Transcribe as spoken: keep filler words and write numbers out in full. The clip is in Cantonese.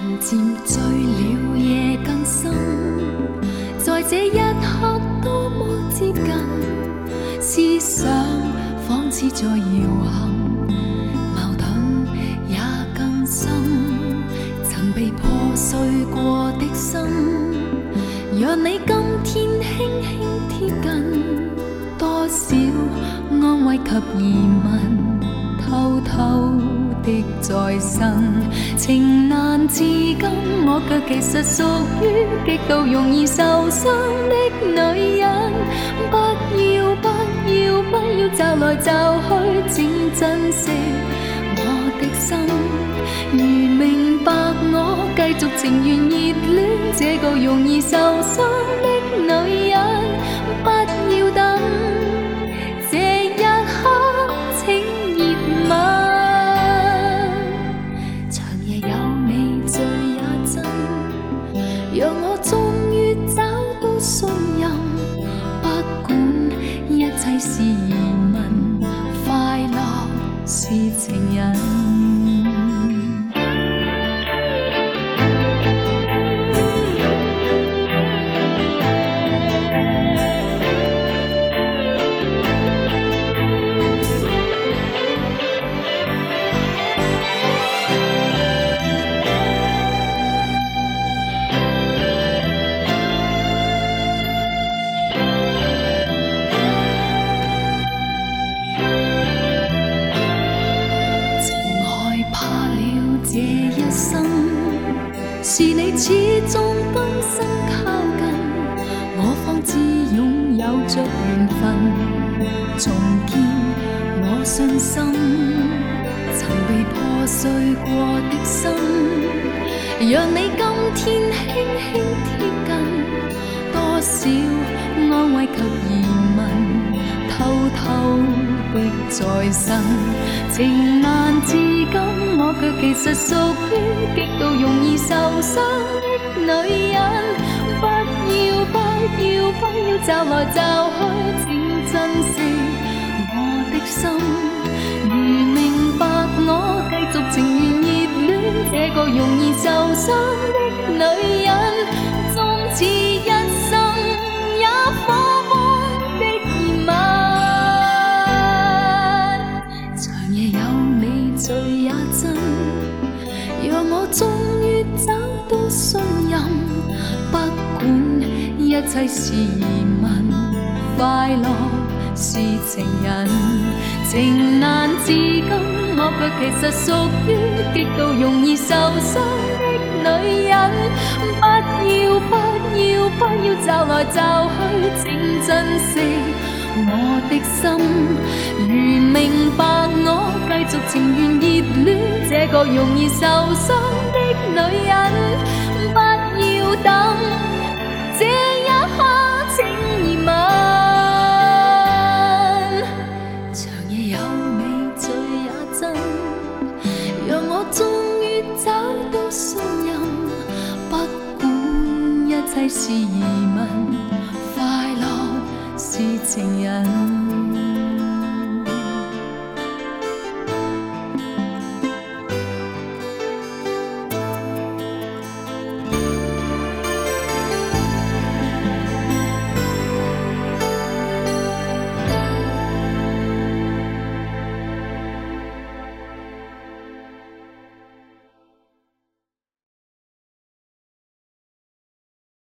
渐醉了夜更深，在这一刻多么接近，思想仿似在摇撼，矛盾也更深。曾被破碎过的心，让你今天轻轻贴近，多少安慰及疑问，偷偷的在生，情難自禁，我卻其實屬於極度容易受傷的女人。不要不要不要驟來驟去，請珍惜我的心。如明白我，繼續情願熱戀這個容易受傷的女人。不要等這一刻，請熱吻。讓我終於找到信任，不管一切是疑問，快樂是情人。是你始終不生靠近，我方知擁有着緣分，重建我信心。曾被破碎過的心，讓你今天輕輕貼近，多少安慰及疑問，偷偷的在生，情難自禁，我卻其實屬於極度容易受傷的女人。不要不要不要驟來驟去，請珍惜我的心。如明白我，繼續情願熱戀這個容易受傷的女人，終此一生也火般的熱吻。長夜有你醉也真，讓我終於找到信任，不管一切是疑問，快樂是情人。情難自禁，我卻其實屬於極度容易受傷的女人。不要不要不要驟來驟去，請珍惜我的心。如明白我，繼續情願熱戀這個容易受傷的女人。不要等這一刻，請熱吻。長夜有你醉也真，讓我終於找到信任，不管一切是疑問，快樂是情人。